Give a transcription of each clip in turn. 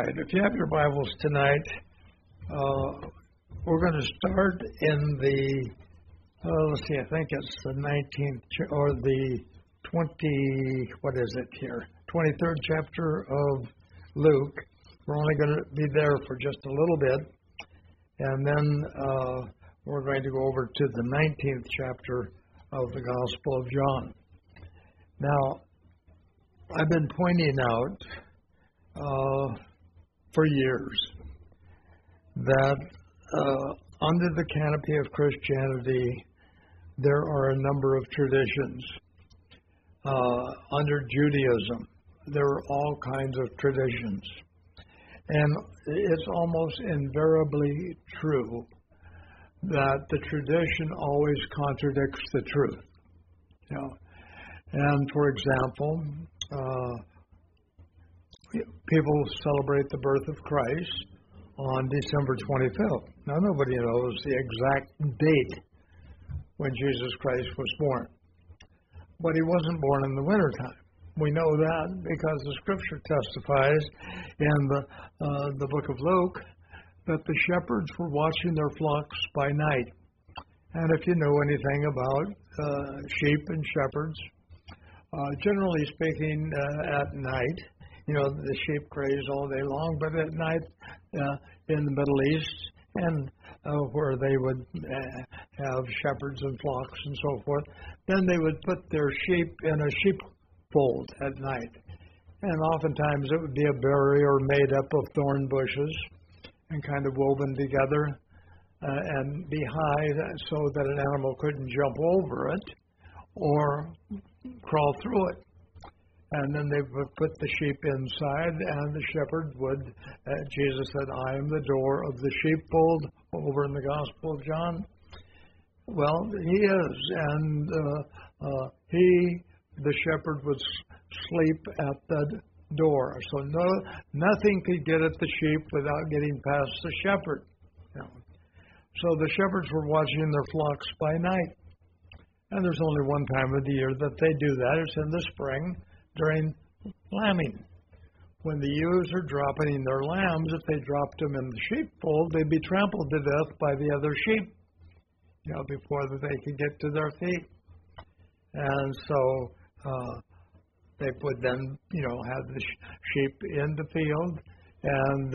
right. If you have your Bibles tonight, we're going to start in the, let's see, I think it's the 19th or the 23rd chapter of Luke. We're only going to be there for just a little bit, and then we're going to go over to the 19th chapter of the Gospel of John. Now, I've been pointing out for years that under the canopy of Christianity, there are a number of traditions. Under Judaism, there are all kinds of traditions. And it's almost invariably true that the tradition always contradicts the truth. You know? And for example, people celebrate the birth of Christ on December 25th. Now, nobody knows the exact date when Jesus Christ was born. But he wasn't born in the wintertime. We know that because the Scripture testifies in the book of Luke that the shepherds were watching their flocks by night. And if you know anything about sheep and shepherds, generally speaking, at night, you know, the sheep graze all day long, but at night in the Middle East and where they would have shepherds and flocks and so forth, then they would put their sheep in a sheepfold at night. And oftentimes it would be a barrier made up of thorn bushes and kind of woven together and be high so that an animal couldn't jump over it or crawl through it. And then they would put the sheep inside, and the shepherd would, Jesus said, I am the door of the sheepfold, over in the Gospel of John. Well, he is, and the shepherd would sleep at the door. So nothing could get at the sheep without getting past the shepherd. You know. So the shepherds were watching their flocks by night. And there's only one time of the year that they do that. It's in the spring, during lambing. When the ewes are dropping their lambs, if they dropped them in the sheepfold, they'd be trampled to death by the other sheep, you know, before they could get to their feet. And so they would then, you know, have the sheep in the field and,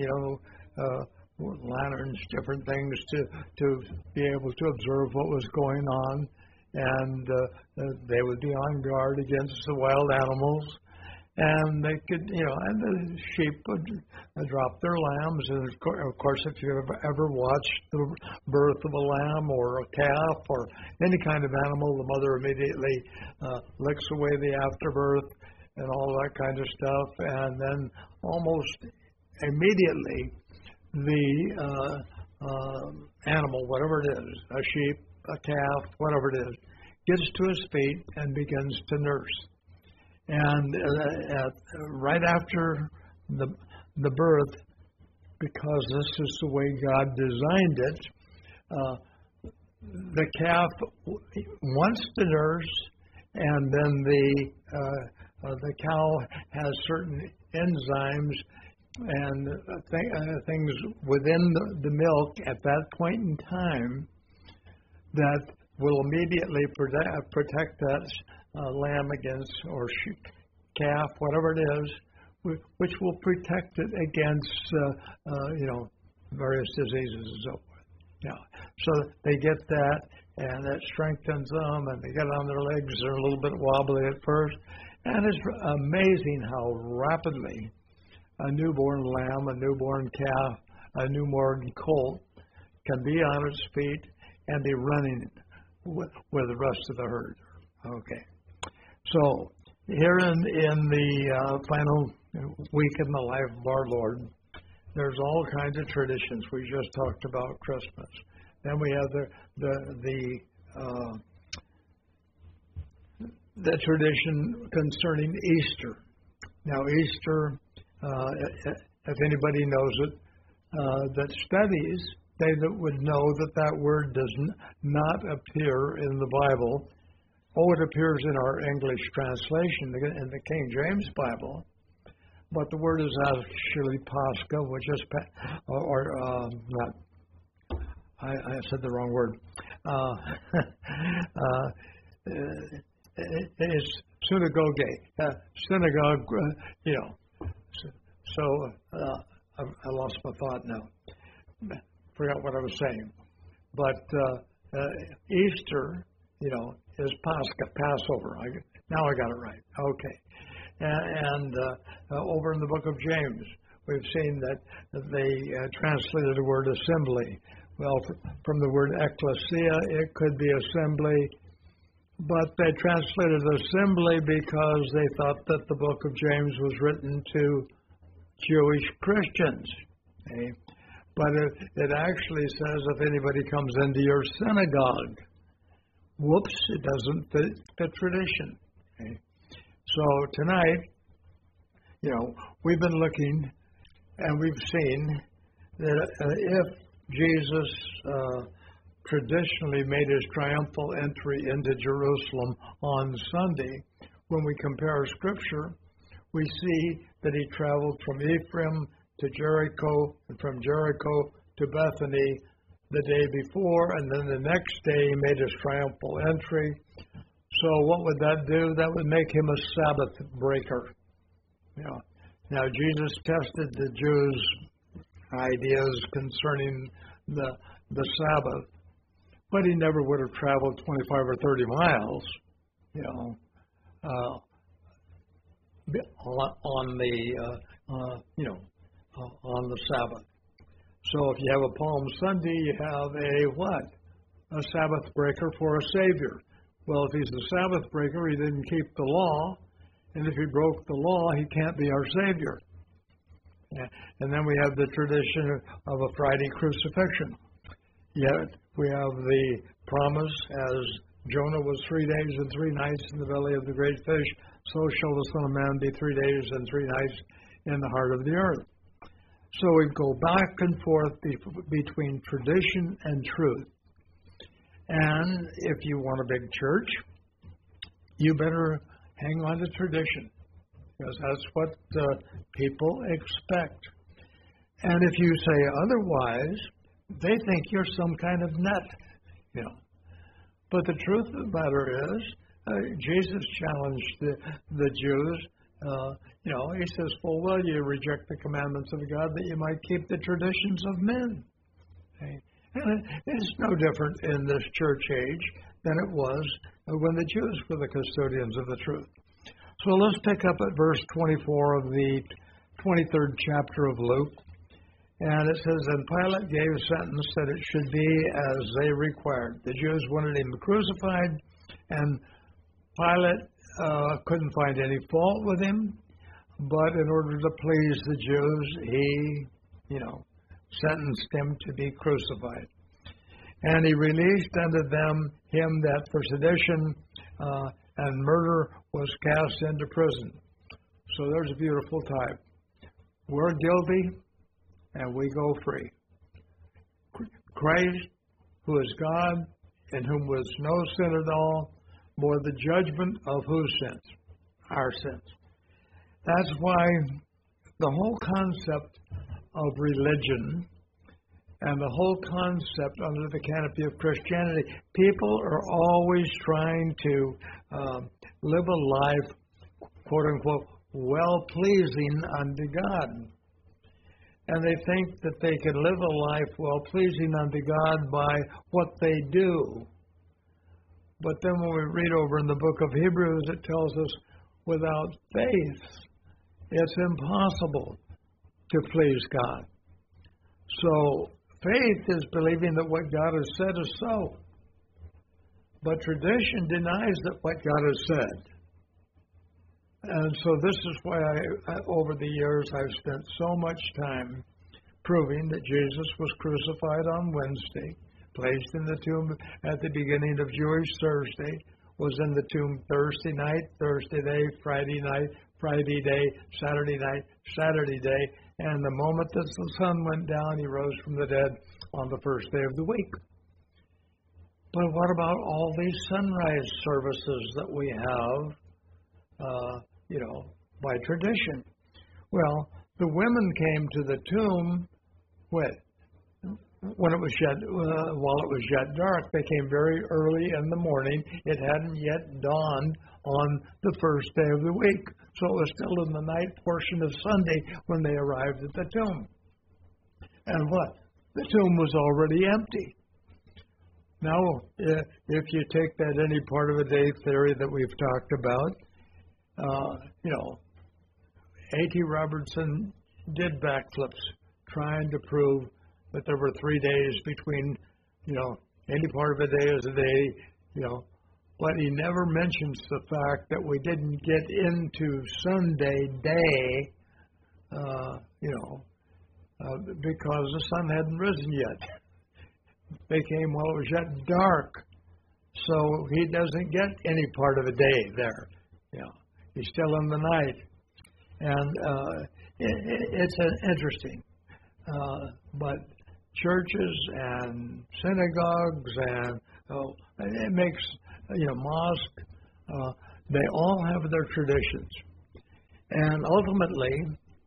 lanterns, different things to be able to observe what was going on. And they would be on guard against the wild animals, and they could, you know, and the sheep would drop their lambs. And of course, if you ever watched the birth of a lamb or a calf or any kind of animal, the mother immediately licks away the afterbirth and all that kind of stuff, and then almost immediately the animal, whatever it is, a sheep, a calf, whatever it is, gets to his feet and begins to nurse. And right after the birth, because this is the way God designed it, the calf wants to nurse, and then the cow has certain enzymes and things within the milk at that point in time that will immediately protect that lamb against, or calf, whatever it is, which will protect it against, various diseases and so forth. Yeah. So they get that, and that strengthens them, and they get on their legs. They're a little bit wobbly at first, and it's amazing how rapidly a newborn lamb, a newborn calf, a newborn colt can be on its feet and be running with the rest of the herd. Okay. So here in the final week in the life of our Lord, there's all kinds of traditions. We just talked about Christmas. Then we have the tradition concerning Easter. Now Easter, if anybody knows it, that studies, they would know that word does not appear in the Bible. Oh, it appears in our English translation, in the King James Bible, but the word is actually Pascha, which is, not, I said the wrong word. It's synagogue, synagogue, So I lost my thought now. Forgot what I was saying. But Easter, is Passover. Now I got it right. Okay. And over in the book of James, we've seen that they translated the word assembly. Well, from the word ecclesia, it could be assembly, but they translated assembly because they thought that the book of James was written to Jewish Christians. Okay? But it actually says if anybody comes into your synagogue, whoops, it doesn't fit the tradition. Okay? So tonight, we've been looking and we've seen that if Jesus traditionally made his triumphal entry into Jerusalem on Sunday, when we compare Scripture, we see that he traveled from Ephraim to Jericho, and from Jericho to Bethany the day before, and then the next day he made his triumphal entry. So what would that do? That would make him a Sabbath breaker. Now Jesus tested the Jews' ideas concerning the Sabbath, but he never would have traveled 25 or 30 miles, on the Sabbath. So if you have a Palm Sunday, you have a Sabbath breaker for a Savior. Well, if he's a Sabbath breaker, he didn't keep the law, and if he broke the law, he can't be our Savior. And then we have the tradition of a Friday crucifixion. Yet we have the promise, as Jonah was 3 days and 3 nights in the belly of the great fish, so shall the Son of Man be 3 days and 3 nights in the heart of the earth. So we go back and forth between tradition and truth. And if you want a big church, you better hang on to tradition, because that's what people expect. And if you say otherwise, they think you're some kind of nut, But the truth of the matter is, Jesus challenged the Jews. He says, well, you reject the commandments of God that you might keep the traditions of men. Okay? And it's no different in this church age than it was when the Jews were the custodians of the truth. So let's pick up at verse 24 of the 23rd chapter of Luke. And it says, and Pilate gave sentence that it should be as they required. The Jews wanted him crucified, and Pilate couldn't find any fault with him, but in order to please the Jews, he, sentenced him to be crucified. And he released unto them him that for sedition and murder was cast into prison. So there's a beautiful type. We're guilty, and we go free. Christ, who is God, in whom was no sin at all, bore the judgment of whose sins? Our sins. That's why the whole concept of religion and the whole concept under the canopy of Christianity, people are always trying to live a life, quote unquote, well-pleasing unto God. And they think that they can live a life well-pleasing unto God by what they do. But then when we read over in the book of Hebrews, it tells us without faith, it's impossible to please God. So faith is believing that what God has said is so. But tradition denies that what God has said. And so this is why over the years, I've spent so much time proving that Jesus was crucified on Wednesday, placed in the tomb at the beginning of Jewish Thursday, was in the tomb Thursday night, Thursday day, Friday night, Friday day, Saturday night, Saturday day, and the moment that the sun went down, he rose from the dead on the first day of the week. But what about all these sunrise services that we have, by tradition? Well, the women came to the tomb when it was yet, while it was yet dark. They came very early in the morning. It hadn't yet dawned on the first day of the week. So it was still in the night portion of Sunday when they arrived at the tomb. And what? The tomb was already empty. Now, if you take that any part of a day theory that we've talked about, A.T. Robertson did backflips trying to prove that there were 3 days between, any part of a day is a day, but he never mentions the fact that we didn't get into Sunday day, because the sun hadn't risen yet. They came while it was yet dark, so he doesn't get any part of a day there. He's still in the night, and it's interesting. But churches and synagogues and it makes mosque, they all have their traditions, and ultimately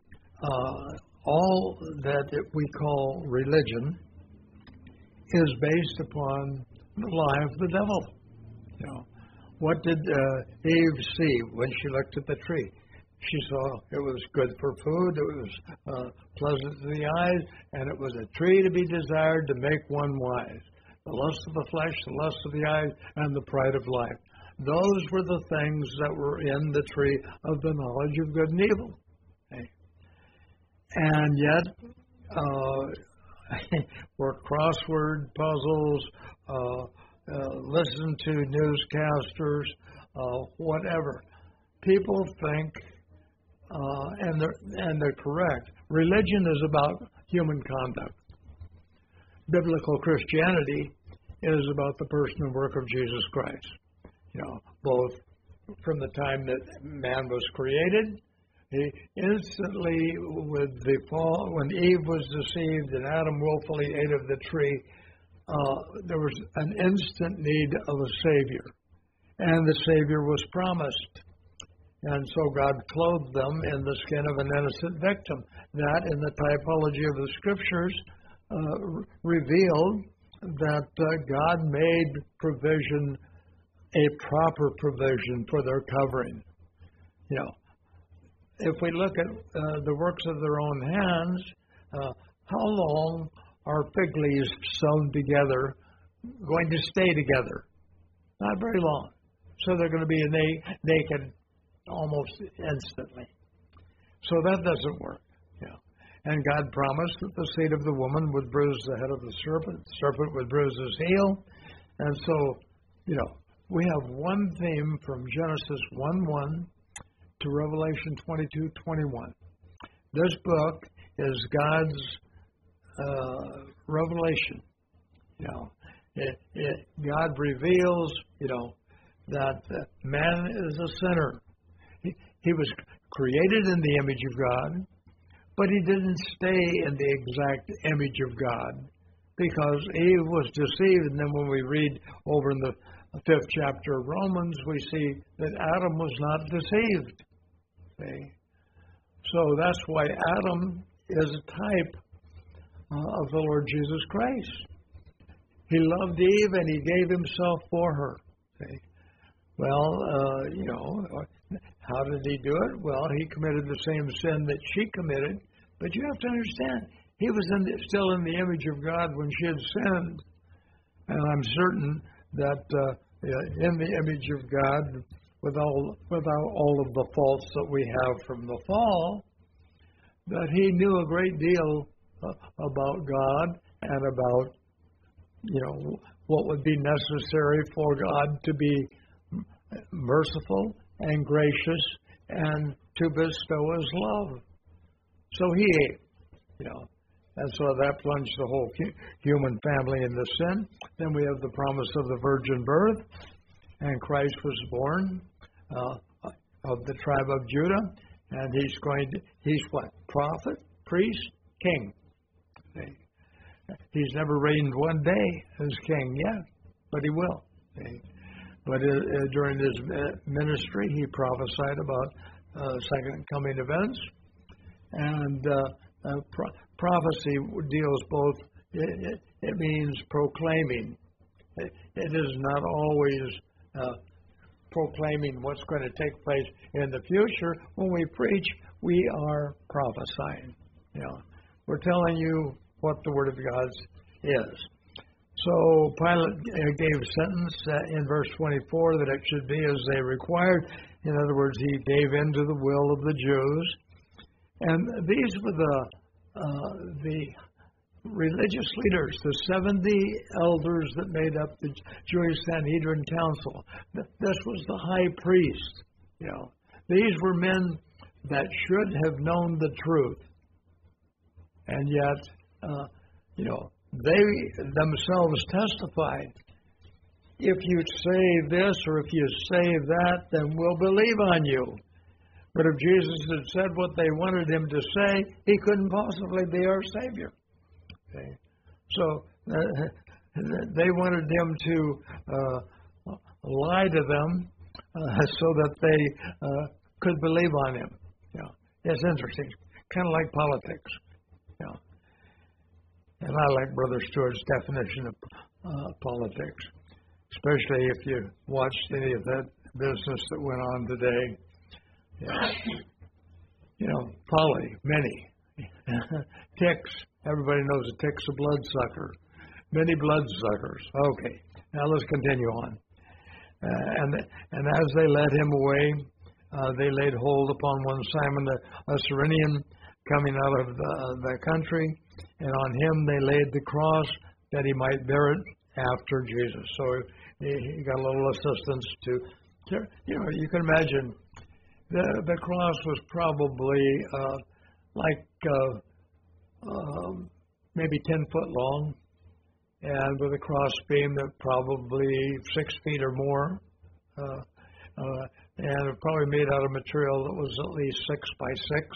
all that we call religion is based upon the lie of the devil. What did Eve see when she looked at the tree? She saw it was good for food, it was pleasant to the eyes, and it was a tree to be desired to make one wise. The lust of the flesh, the lust of the eyes, and the pride of life. Those were the things that were in the tree of the knowledge of good and evil. Okay. And yet, for crossword puzzles, listen to newscasters, whatever. People think, and they're correct, religion is about human conduct. Biblical Christianity is about the person and work of Jesus Christ. Both from the time that man was created, he instantly with the fall, when Eve was deceived and Adam willfully ate of the tree, there was an instant need of a Savior. And the Savior was promised. And so God clothed them in the skin of an innocent victim. That, in the typology of the Scriptures, revealed that God made provision, a proper provision for their covering. If we look at the works of their own hands, how long are fig leaves sewn together going to stay together? Not very long. So they're going to be naked almost instantly. So that doesn't work. And God promised that the seed of the woman would bruise the head of the serpent would bruise his heel. And so, we have one theme from Genesis 1:1 to Revelation 22:21. This book is God's revelation. God reveals, that man is a sinner. He was created in the image of God, but he didn't stay in the exact image of God because Eve was deceived. And then when we read over in the 5th chapter of Romans, we see that Adam was not deceived. Okay? So that's why Adam is a type of the Lord Jesus Christ. He loved Eve and he gave himself for her. Okay? Well, how did he do it? Well, he committed the same sin that she committed. But you have to understand, he was still in the image of God when she had sinned. And I'm certain that in the image of God, without all of the faults that we have from the fall, that he knew a great deal about God and about, what would be necessary for God to be merciful and gracious and to bestow his love. So he ate, and so that plunged the whole human family into sin. Then we have the promise of the virgin birth, and Christ was born of the tribe of Judah, and he's what? Prophet, priest, king. Okay. He's never reigned one day as king yet, but he will. Okay. But during his ministry, he prophesied about second coming events. And prophecy deals both, it means proclaiming. It is not always proclaiming what's going to take place in the future. When we preach, we are prophesying. We're telling you what the Word of God is. So Pilate gave sentence in verse 24 that it should be as they required. In other words, he gave in to the will of the Jews. And these were the religious leaders, the 70 elders that made up the Jewish Sanhedrin Council. This was the high priest. These were men that should have known the truth. And yet, they themselves testified, if you say this or if you say that, then we'll believe on you. But if Jesus had said what they wanted him to say, he couldn't possibly be our Savior. Okay. So they wanted him to lie to them so that they could believe on him. It's interesting, kind of like politics. And I like Brother Stewart's definition of politics, especially if you watched any of that business that went on today. Poly, many. Ticks. Everybody knows a tick's a bloodsucker. Many bloodsuckers. Okay, now let's continue on. And as they led him away, they laid hold upon one Simon a Cyrenian coming out of the country, and on him they laid the cross that he might bear it after Jesus. So he got a little assistance to, you can imagine the cross was probably maybe 10 foot long, and with a cross beam that probably 6 feet or more, and probably made out of material that was at least 6 by 6.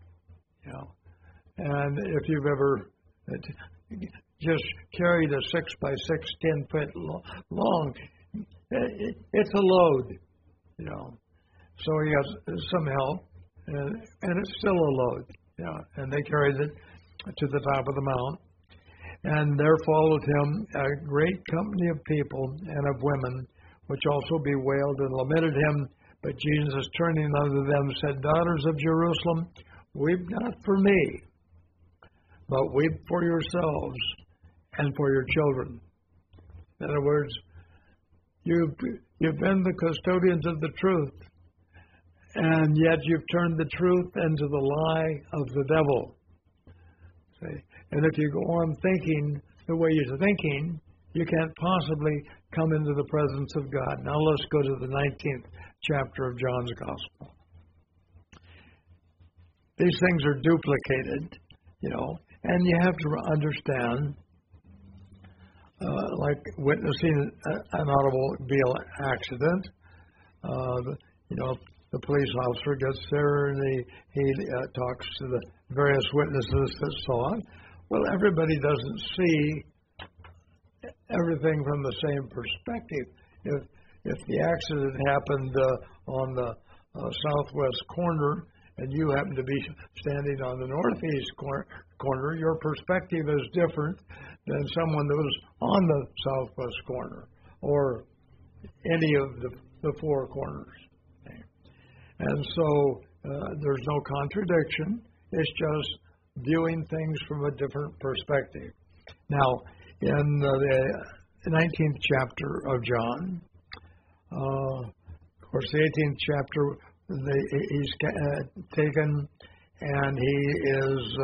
And if you've ever just carried a 6 by 6, 10 foot long, it's a load, So he got some help, and it's still a load, And they carried it to the top of the mount, and there followed him a great company of people and of women, which also bewailed and lamented him. But Jesus, turning unto them, said, Daughters of Jerusalem, weep not for me, but weep for yourselves and for your children. In other words, you've been the custodians of the truth, and yet you've turned the truth into the lie of the devil. See? And if you go on thinking the way you're thinking, you can't possibly come into the presence of God. Now let's go to the 19th chapter of John's Gospel. These things are duplicated, and you have to understand, like witnessing an automobile accident, the police officer gets there and he talks to the various witnesses that saw it. Well, everybody doesn't see everything from the same perspective. If the accident happened on the southwest corner and you happen to be standing on the northeast corner, your perspective is different than someone that was on the southwest corner or any of the four corners. And so there's no contradiction. It's just viewing things from a different perspective. Now, in the 19th chapter of John, of course, the 18th chapter, he's taken and he is,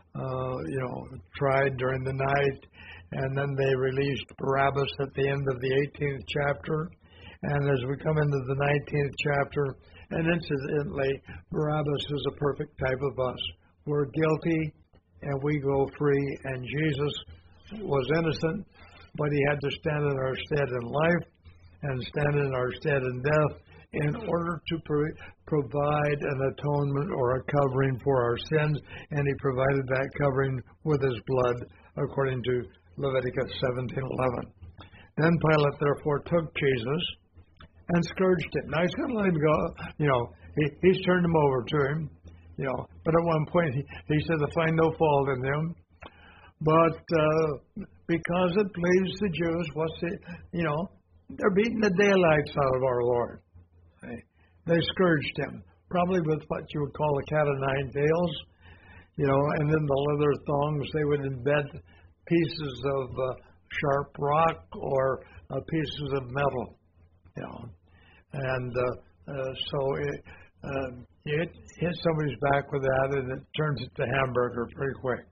tried during the night, and then they released Barabbas at the end of the 18th chapter. And as we come into the 19th chapter, and incidentally, Barabbas is a perfect type of us. We're guilty, and we go free, and Jesus was innocent, but he had to stand in our stead in life and stand in our stead in death in order to provide an atonement or a covering for our sins, and he provided that covering with his blood, according to Leviticus 17:11. Then Pilate therefore took Jesus and scourged him. Now he's going to let him go. He's turned him over to him. But at one point he said to find no fault in them. But because it pleased the Jews, they're beating the daylights out of our Lord. They scourged him, probably with what you would call a cat o' nine tails, and then the leather thongs, they would embed pieces of sharp rock or pieces of metal, And so you hit somebody's back with that, and it turns it to hamburger pretty quick,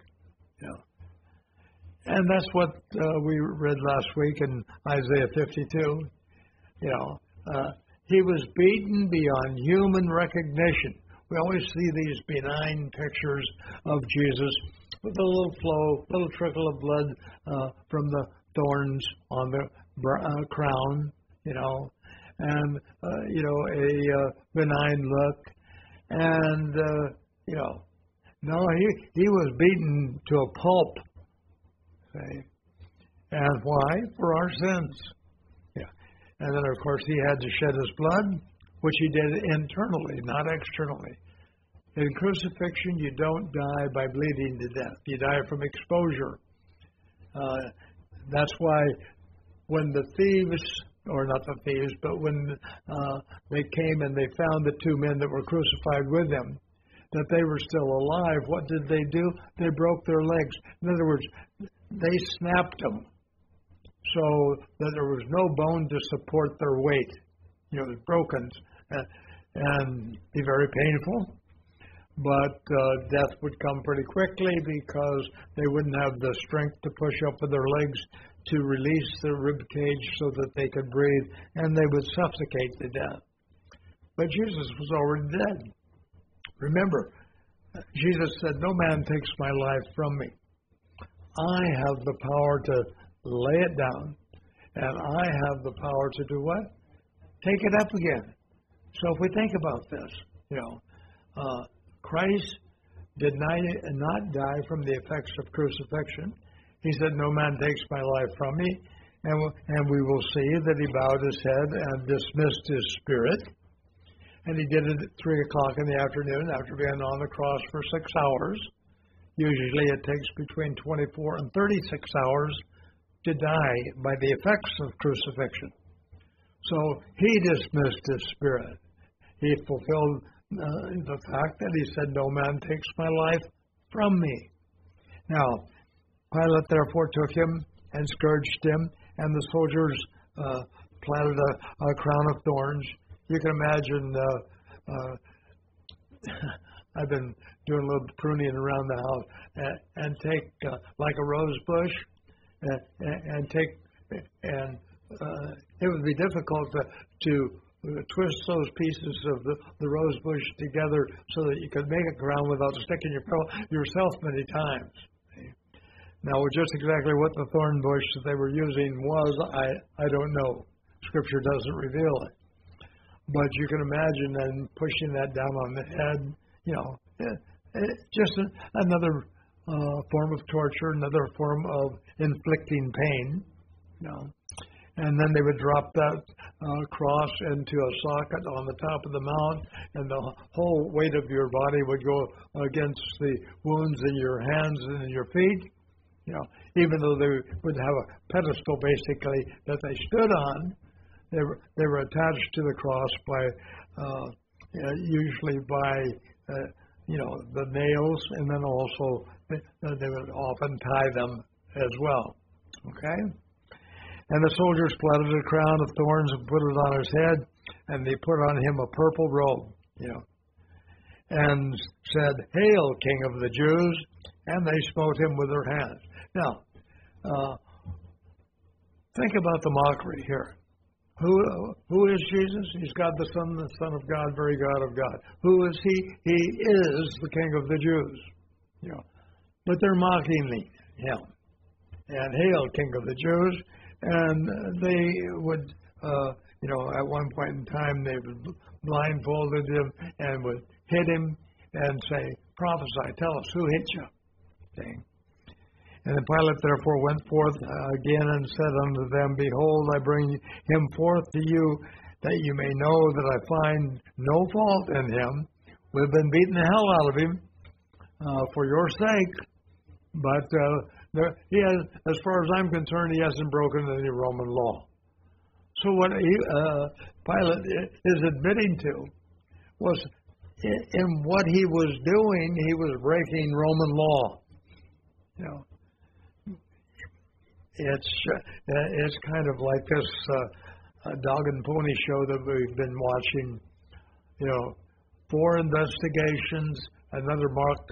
And that's what we read last week in Isaiah 52. He was beaten beyond human recognition. We always see these benign pictures of Jesus with a little trickle of blood from the thorns on the crown, and a benign look, and no, he was beaten to a pulp. And why? For our sins. And then, of course, he had to shed his blood, which he did internally, not externally. In crucifixion, you don't die by bleeding to death. You die from exposure. That's why when the thieves, or not the thieves, but when they came and they found the two men that were crucified with him, that they were still alive, what did they do? They broke their legs. In other words, they snapped them so that there was no bone to support their weight. It was broken and be very painful. But death would come pretty quickly because they wouldn't have the strength to push up with their legs to release the rib cage so that they could breathe, and they would suffocate to death. But Jesus was already dead. Remember, Jesus said, "No man takes my life from me. I have the power to lay it down, and I have the power to do what? Take it up again." So if we think about this, Christ did not die from the effects of crucifixion. He said, "No man takes my life from me." And we will see that he bowed his head and dismissed his spirit. And he did it at 3 o'clock in the afternoon after being on the cross for 6 hours. Usually it takes between 24 and 36 hours to die by the effects of crucifixion. So he dismissed his spirit. He fulfilled the fact that he said, "No man takes my life from me." Now, Pilate therefore took him and scourged him, and the soldiers planted a crown of thorns. You can imagine, I've been doing a little pruning around the house, and take like a rose bush, and it would be difficult to twist those pieces of the rose bush together so that you could make a crown without sticking yourself many times. Now, just exactly what the thorn bush that they were using was, I don't know. Scripture doesn't reveal it. But you can imagine then pushing that down on the head, just another form of torture, another form of inflicting pain, And then they would drop that cross into a socket on the top of the mount, and the whole weight of your body would go against the wounds in your hands and in your feet. Even though they would have a pedestal basically that they stood on, they were attached to the cross by usually by the nails, and then also they would often tie them as well. Okay. And the soldiers planted a crown of thorns and put it on his head, and they put on him a purple robe, and said, "Hail, King of the Jews!" And they smote him with their hands. Now, think about the mockery here. Who is Jesus? He's God the Son of God, very God of God. Who is he? He is the King of the Jews. But they're mocking him. And hail, King of the Jews. And they would, at one point in time, they would blindfolded him and would hit him and say, "Prophesy, tell us, who hit you?" Okay. And then Pilate therefore went forth again and said unto them, "Behold, I bring him forth to you, that you may know that I find no fault in him. We've been beating the hell out of him for your sake. But he has, as far as I'm concerned, he hasn't broken any Roman law. So what Pilate is admitting to was in what he was doing, he was breaking Roman law. You know, it's kind of like this dog and pony show that we've been watching. You know, 4 investigations, another marked.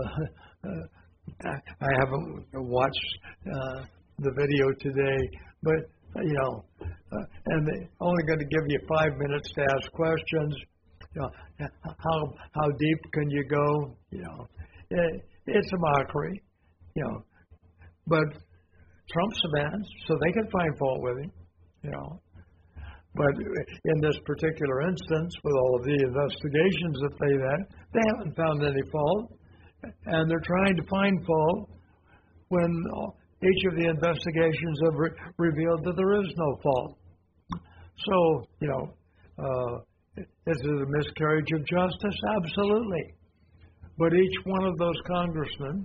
I haven't watched the video today, but you know, and they're only going to give you 5 minutes to ask questions. You know, how deep can you go? You know, it's a mockery. You know, but Trump's a man, so they can find fault with him. You know, but in this particular instance, with all of the investigations that they've had, they haven't found any fault, and they're trying to find fault when each of the investigations have revealed that there is no fault. So, you know, is it a miscarriage of justice? Absolutely. But each one of those congressmen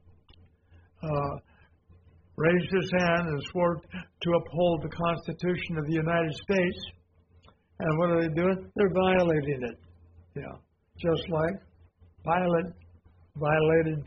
raised his hand and swore to uphold the Constitution of the United States. And what are they doing? They're violating it. You know, just like Pilate violated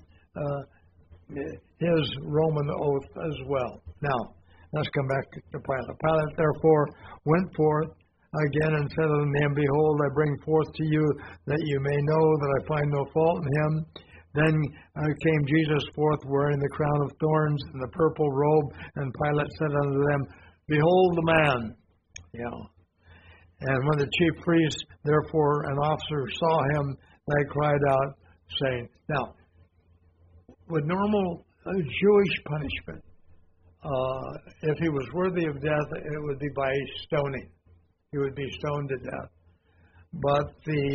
his Roman oath as well. Now, let's come back to Pilate. Pilate, therefore, went forth again and said unto them, Behold, I bring forth to you that you may know that I find no fault in him. Then came Jesus forth wearing the crown of thorns and the purple robe, and Pilate said unto them, Behold the man. You know. And when the chief priests, therefore, an officer saw him, they cried out, saying, now, with normal Jewish punishment, if he was worthy of death, it would be by stoning. He would be stoned to death. But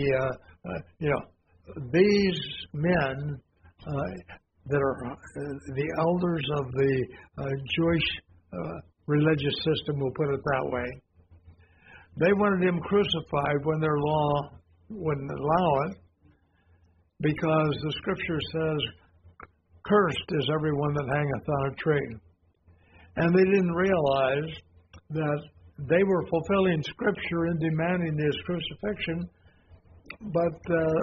these men that are the elders of the Jewish religious system, we'll put it that way, they wanted him crucified when their law wouldn't allow it, because the scripture says, cursed is everyone that hangeth on a tree. And they didn't realize that they were fulfilling scripture in demanding his crucifixion, but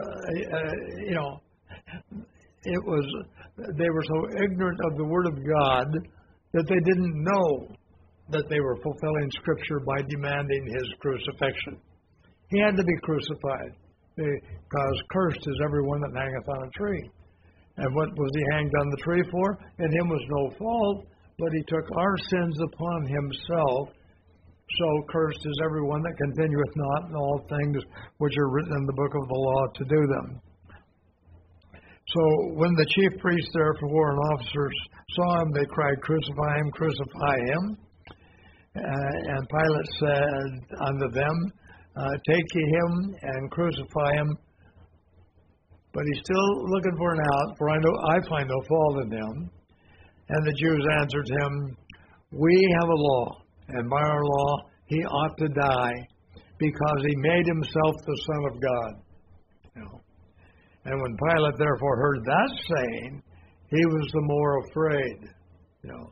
they were so ignorant of the Word of God that they didn't know that they were fulfilling scripture by demanding his crucifixion. He had to be crucified, because cursed is everyone that hangeth on a tree. And what was he hanged on the tree for? In him was no fault, but he took our sins upon himself. So cursed is everyone that continueth not in all things which are written in the book of the law to do them. So when the chief priests, therefore, and officers saw him, they cried, Crucify him, crucify him. And Pilate said unto them, Take ye him and crucify him. But he's still looking for an out, for I find no fault in him. And the Jews answered him, We have a law, and by our law he ought to die, because he made himself the Son of God. You know. And when Pilate therefore heard that saying, he was the more afraid. You know,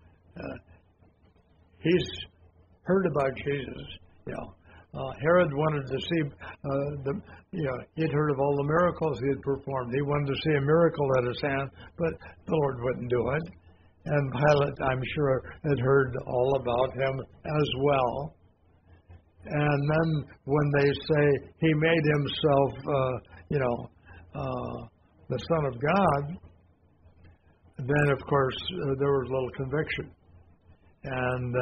he's heard about Jesus. You know, Herod wanted to see he'd heard of all the miracles he had performed. He wanted to see a miracle at his hand, but the Lord wouldn't do it. And Pilate, I'm sure, had heard all about him as well. And then when they say he made himself, the Son of God, then, of course, there was a little conviction. And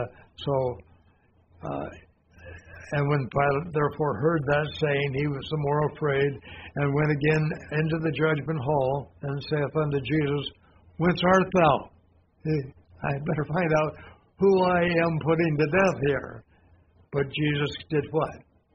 and when Pilate therefore heard that saying, he was the more afraid, and went again into the judgment hall, and saith unto Jesus, Whence art thou? I better find out who I am putting to death here. But Jesus did what?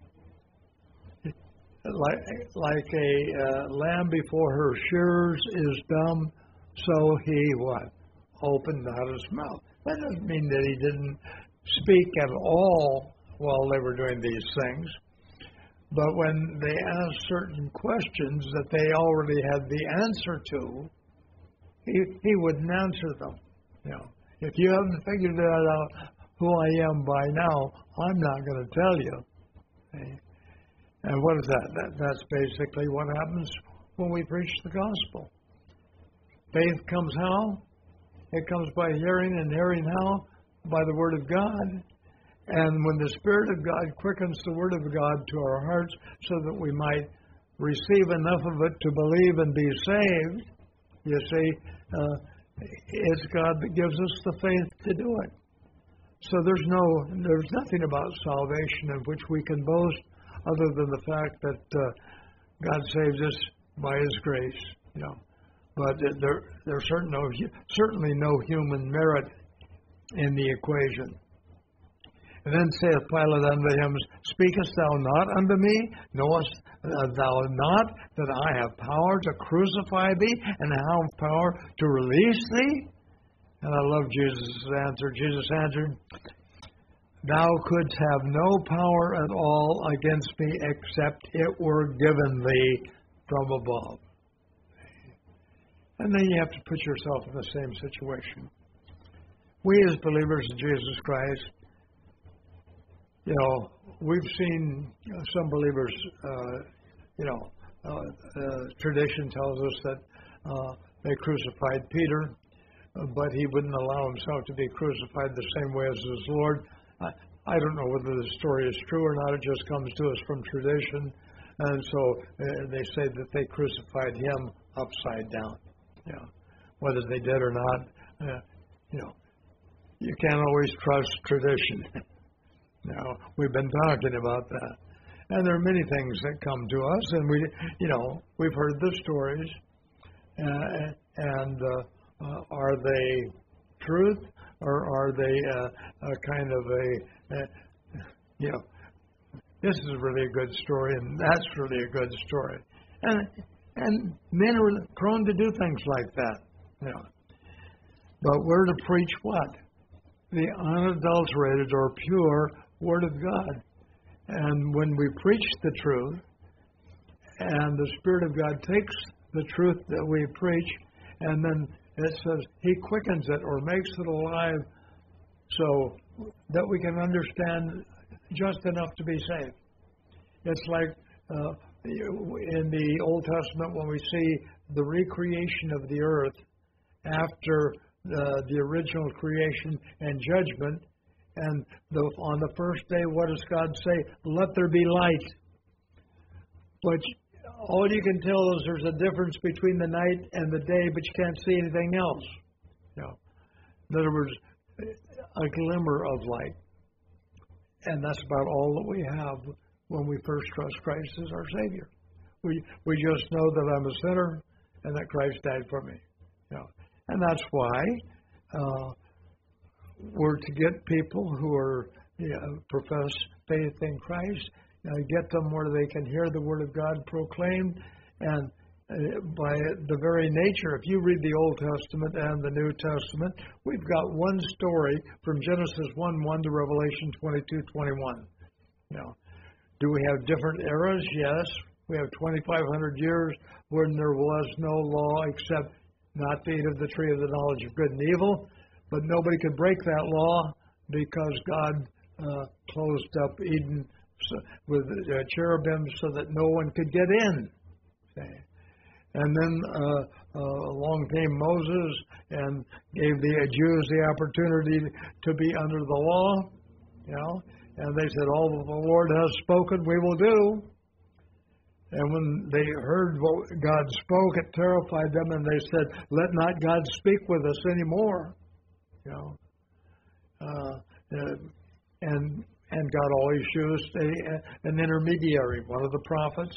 Like a lamb before her shearers is dumb, so he what? Opened not his mouth. That doesn't mean that he didn't speak at all while they were doing these things. But when they asked certain questions that they already had the answer to, he wouldn't answer them. You know, if you haven't figured out who I am by now, I'm not going to tell you. Okay? And what is that? That's basically what happens when we preach the gospel. Faith comes how? It comes by hearing, and hearing how? By the Word of God. And when the Spirit of God quickens the Word of God to our hearts so that we might receive enough of it to believe and be saved, you see, it's God that gives us the faith to do it. So there's nothing about salvation in which we can boast other than the fact that God saves us by His grace, you know. But there's certainly no human merit in the equation. And then saith Pilate unto him, Speakest thou not unto me? Knowest thou not that I have power to crucify thee, and have power to release thee? And I love Jesus' answer. Jesus answered, Thou couldst have no power at all against me except it were given thee from above. And then you have to put yourself in the same situation. We as believers in Jesus Christ, you know, we've seen some believers, tradition tells us that they crucified Peter, but he wouldn't allow himself to be crucified the same way as his Lord. I don't know whether the story is true or not. It just comes to us from tradition. And so they say that they crucified him upside down. You know, whether they did or not, you can't always trust tradition. Now, we've been talking about that. And there are many things that come to us, and we've heard the stories. Are they truth, or are they a kind of this is really a good story, and that's really a good story. And men are prone to do things like that. You know. But we're to preach what? The unadulterated or pure Word of God. And when we preach the truth, and the Spirit of God takes the truth that we preach, and then it says He quickens it or makes it alive so that we can understand just enough to be saved. It's like in the Old Testament when we see the recreation of the earth after the original creation and judgment, and on the first day, what does God say? Let there be light. But all you can tell is there's a difference between the night and the day, but you can't see anything else. You know, in other words, a glimmer of light. And that's about all that we have when we first trust Christ as our Savior. We just know that I'm a sinner and that Christ died for me. You know, and that's why we're to get people who are profess faith in Christ, get them where they can hear the Word of God proclaimed, and by the very nature, if you read the Old Testament and the New Testament, we've got one story from Genesis 1:1 to Revelation 22:21. You know, do we have different eras? Yes. We have 2,500 years when there was no law except not to eat of the tree of the knowledge of good and evil. But nobody could break that law because God closed up Eden with cherubim so that no one could get in. Okay. And then along came Moses and gave the Jews the opportunity to be under the law. You know, and they said, all that the Lord has spoken, we will do. And when they heard what God spoke, it terrified them, and they said, let not God speak with us anymore. You know, and God always used an intermediary, one of the prophets,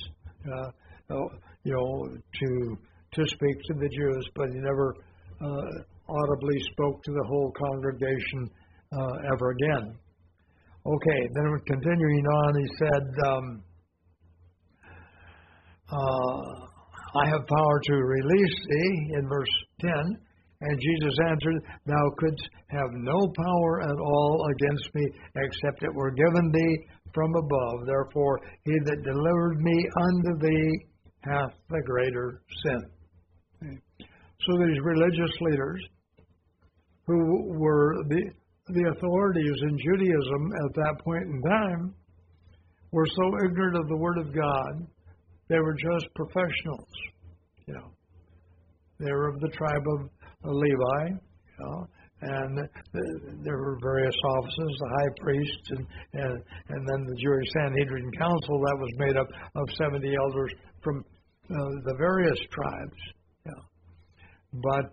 to speak to the Jews, but He never audibly spoke to the whole congregation ever again. Okay, then continuing on, He said, I have power to release thee, in verse 10. And Jesus answered, Thou couldst have no power at all against me, except it were given thee from above. Therefore, he that delivered me unto thee hath the greater sin. Okay. So these religious leaders, who were the authorities in Judaism at that point in time, were so ignorant of the Word of God, they were just professionals. They were of the tribe of Levi, and there were various offices, the high priest, and then the Jewish Sanhedrin Council that was made up of 70 elders from the various tribes. But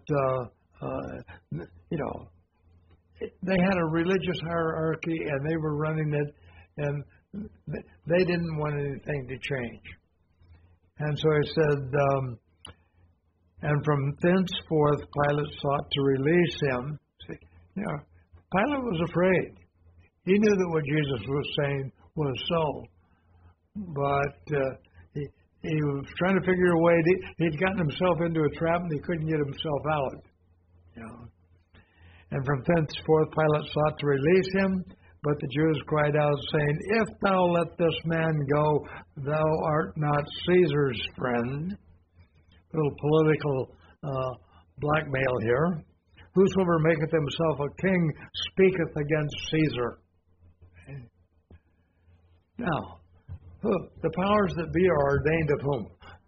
they had a religious hierarchy, and they were running it, and they didn't want anything to change. And so he said, and from thenceforth Pilate sought to release him. See, Pilate was afraid. He knew that what Jesus was saying was so, but he was trying to figure a way. He'd gotten himself into a trap, and he couldn't get himself out. And from thenceforth Pilate sought to release him, but the Jews cried out, saying, If thou let this man go, thou art not Caesar's friend. A little political blackmail here. Whosoever maketh himself a king speaketh against Caesar. Okay. Now, the powers that be are ordained of whom?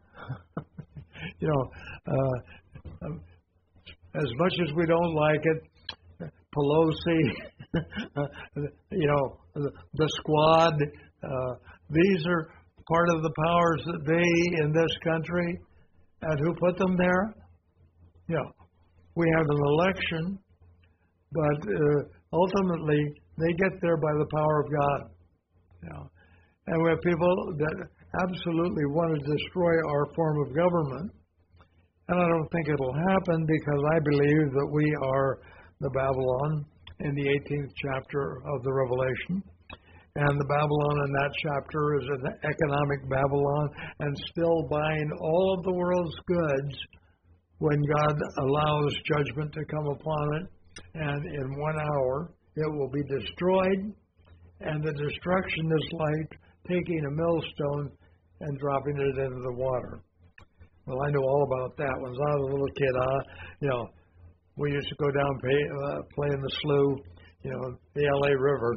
As much as we don't like it, Pelosi, the squad, these are part of the powers that be in this country. And who put them there? We have an election, but ultimately they get there by the power of God. And we have people that absolutely want to destroy our form of government. And I don't think it'll happen, because I believe that we are the Babylon in the 18th chapter of the Revelation. And the Babylon in that chapter is an economic Babylon, and still buying all of the world's goods when God allows judgment to come upon it. And in 1 hour, it will be destroyed. And the destruction is like taking a millstone and dropping it into the water. Well, I know all about that. When I was a little kid, we used to go down play in the slough, the LA River.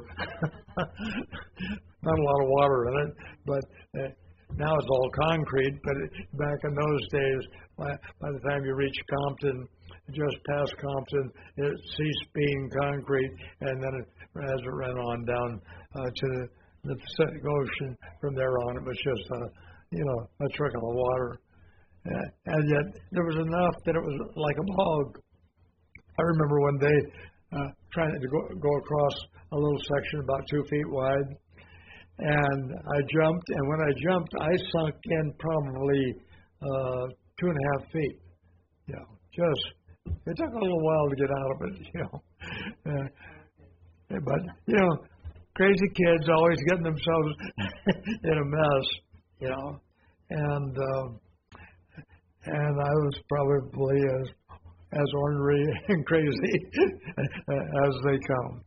Not a lot of water in it, but now it's all concrete. But back in those days, by the time you reach Compton, just past Compton, it ceased being concrete, and then as it ran on down to the Pacific Ocean, from there on, it was just a trickle of water. And yet there was enough that it was like a bog. I remember one day trying to go across a little section about 2 feet wide, and I jumped, and when I jumped, I sunk in probably 2.5 feet. It took a little while to get out of it, but crazy kids always getting themselves in a mess, and I was probably as ornery and crazy as they come.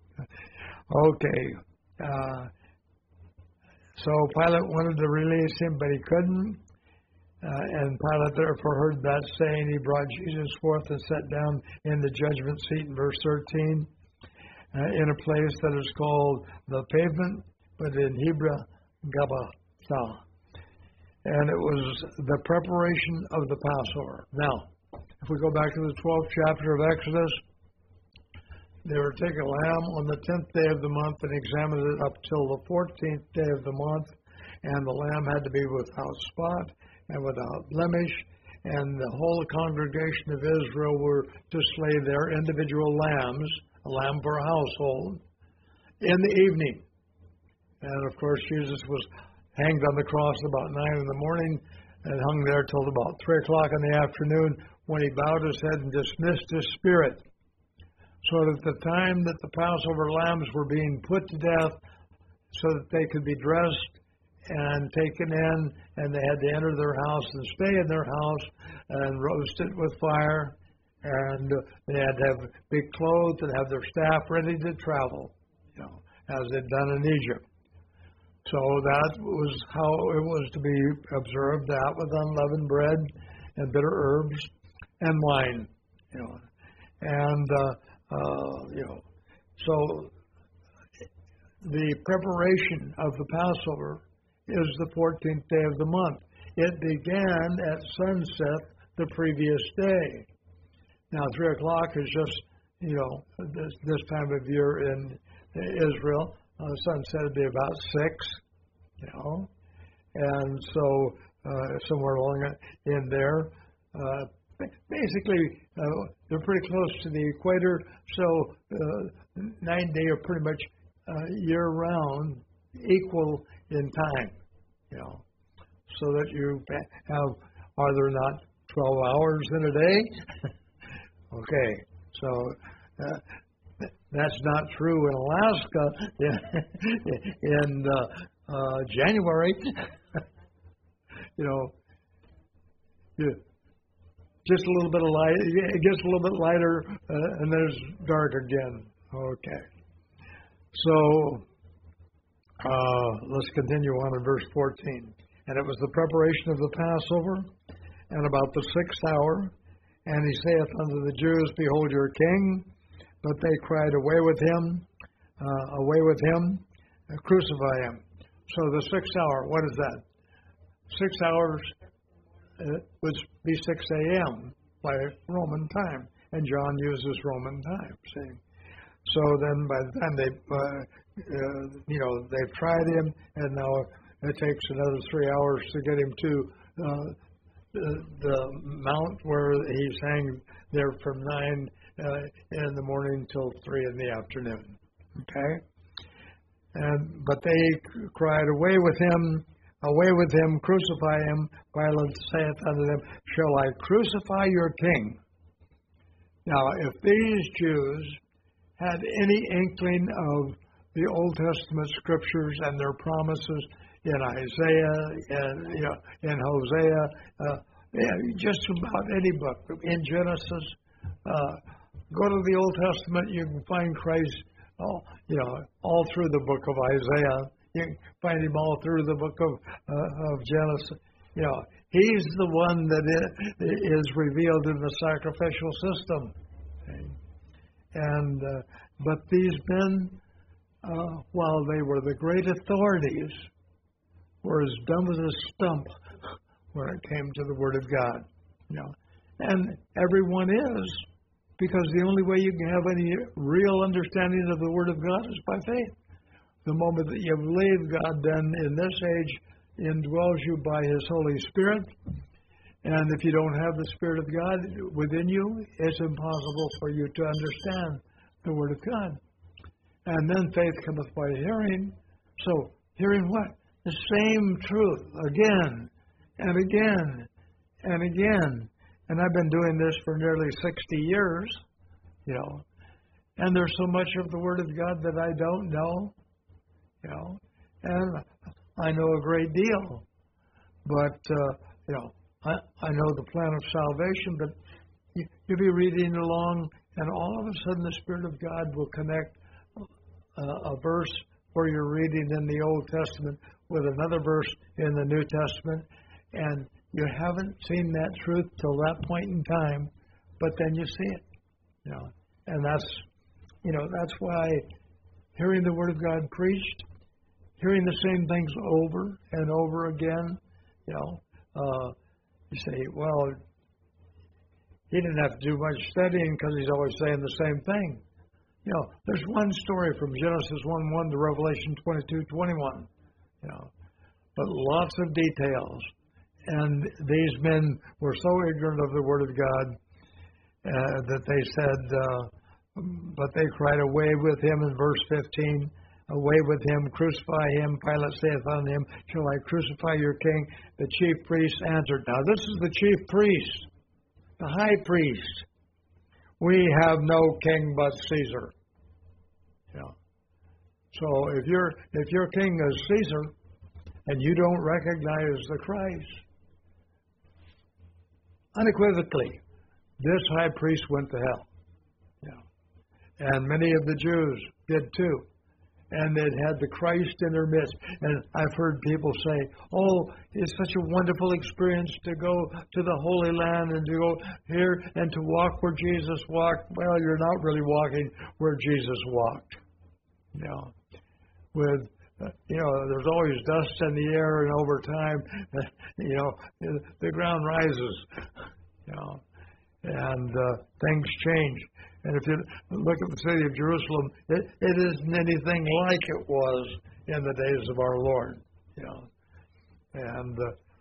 Okay. So Pilate wanted to release him, but he couldn't. And Pilate therefore heard that saying. He brought Jesus forth and sat down in the judgment seat in verse 13, in a place that is called the Pavement, but in Hebrew, Gabbatha. And it was the preparation of the Passover. Now, if we go back to the 12th chapter of Exodus, they were to take a lamb on the 10th day of the month and examine it up till the 14th day of the month, and the lamb had to be without spot and without blemish, and the whole congregation of Israel were to slay their individual lambs, a lamb per household, in the evening. And of course, Jesus was hanged on the cross about 9 in the morning and hung there till about 3 o'clock in the afternoon, when he bowed his head and dismissed his spirit. So that the time that the Passover lambs were being put to death, so that they could be dressed and taken in, and they had to enter their house and stay in their house and roast it with fire, and they had to have big clothes and have their staff ready to travel, as they'd done in Egypt. So that was how it was to be observed, that with unleavened bread and bitter herbs and wine, And, so the preparation of the Passover is the 14th day of the month. It began at sunset the previous day. Now, 3 o'clock is just, this time of year in Israel. Sunset would be about 6, And so somewhere along in there, basically, they're pretty close to the equator, so 9-day are pretty much year-round, equal in time, so that you have, are there not 12 hours in a day? Okay, so that's not true in Alaska in January. Just a little bit of light. It gets a little bit lighter, and then it's dark again. Okay. So let's continue on in verse 14. And it was the preparation of the Passover, and about the 6th hour. And he saith unto the Jews, Behold your king. But they cried, Away with him, crucify him. So the 6th hour, what is that? 6 hours would be 6 a.m. by Roman time, and John uses Roman time. See, so then by the time they've tried him, and now it takes another 3 hours to get him to the mount where he's hanging there from 9 in the morning till 3 in the afternoon. Okay, but they cried, Away with him. Away with him, crucify him. Pilate saith unto them, Shall I crucify your king? Now, if these Jews had any inkling of the Old Testament scriptures and their promises in Isaiah and in Hosea, just about any book, in Genesis, go to the Old Testament, you can find Christ, all through the book of Isaiah. You can find him all through the book of Genesis. He's the one that is revealed in the sacrificial system. Okay? And but these men, while they were the great authorities, were as dumb as a stump when it came to the Word of God. And everyone is, because the only way you can have any real understanding of the Word of God is by faith. The moment that you believe, God then in this age indwells you by His Holy Spirit. And if you don't have the Spirit of God within you, it's impossible for you to understand the Word of God. And then faith cometh by hearing. So, hearing what? The same truth again and again and again. And I've been doing this for nearly 60 years, And there's so much of the Word of God that I don't know. And I know a great deal, but I know the plan of salvation. But you'll be reading along, and all of a sudden the Spirit of God will connect a verse where you're reading in the Old Testament with another verse in the New Testament, and you haven't seen that truth till that point in time, but then you see it, and that's why hearing the Word of God preached, hearing the same things over and over again, you say, well, he didn't have to do much studying because he's always saying the same thing. There's one story from Genesis 1:1 to Revelation 22:21, but lots of details. And these men were so ignorant of the Word of God that they said, but they cried, Away with him, in verse 15. Away with him, crucify him. Pilate saith unto him, Shall I crucify your king? The chief priest answered. Now this is the chief priest, the high priest. We have no king but Caesar. So if your king is Caesar and you don't recognize the Christ, unequivocally, this high priest went to hell. And many of the Jews did too. and it had the Christ in their midst. And I've heard people say, oh, it's such a wonderful experience to go to the Holy Land and to go here and to walk where Jesus walked. Well, you're not really walking where Jesus walked. You know, with there's always dust in the air, and over time, the ground rises, and things change. And if you look at the city of Jerusalem, it isn't anything like it was in the days of our Lord, And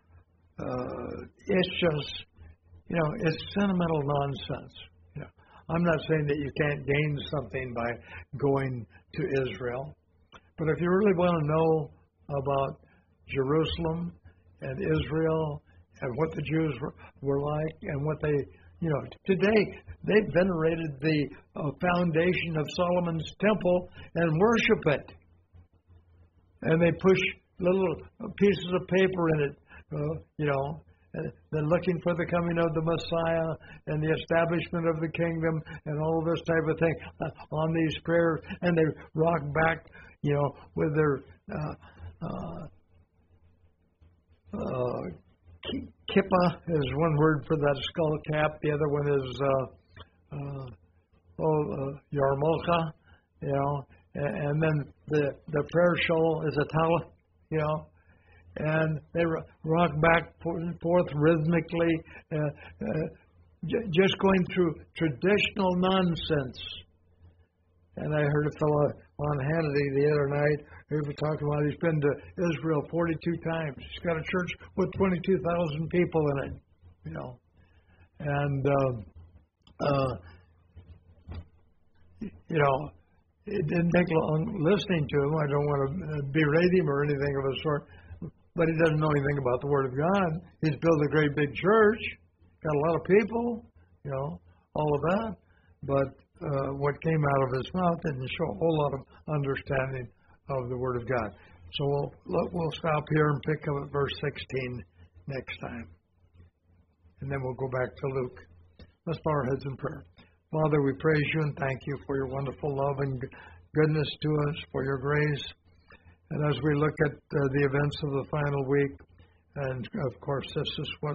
it's just, it's sentimental nonsense. I'm not saying that you can't gain something by going to Israel. But if you really want to know about Jerusalem and Israel and what the Jews were like and what they, today they venerated the foundation of Solomon's temple and worship it. And they push little pieces of paper in it, they're looking for the coming of the Messiah and the establishment of the kingdom and all this type of thing on these prayers. And they rock back, with their kippah is one word for that skull cap. The other one is yarmulke, and then the prayer shawl is a towel, and they rock back and forth rhythmically, just going through traditional nonsense. And I heard a fellow on Hannity the other night who was talking about he's been to Israel 42 times. He's got a church with 22,000 people in it, And, it didn't take long listening to him. I don't want to berate him or anything of the sort. But he doesn't know anything about the Word of God. He's built a great big church, got a lot of people, all of that. But what came out of his mouth didn't show a whole lot of understanding of the Word of God. So we'll stop here and pick up at verse 16 next time. And then we'll go back to Luke. Let's bow our heads in prayer. Father, we praise you and thank you for your wonderful love and goodness to us, for your grace. And as we look at the events of the final week, and of course this is what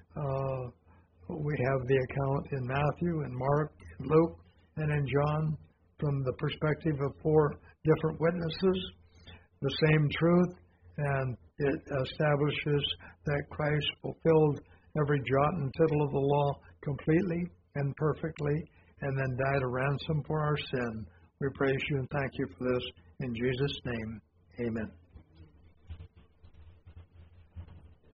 we have the account in Matthew and Mark and Luke and in John from the perspective of 4 different witnesses, the same truth, and it establishes that Christ fulfilled every jot and tittle of the law completely and perfectly, and then died a ransom for our sin. We praise you and thank you for this. In Jesus' name, amen.